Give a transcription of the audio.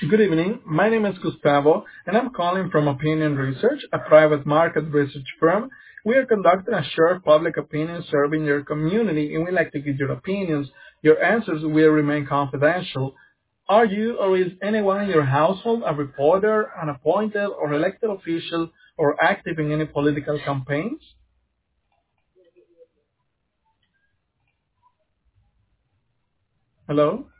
Good evening. My name is Gustavo, and I'm calling from Opinion Research, a private market research firm. We are conducting a short public opinion survey in your community, and we'd like to get your opinions. Your answers will remain confidential. Are you or is anyone in your household a reporter, an appointed or elected official, or active in any political campaigns? Hello?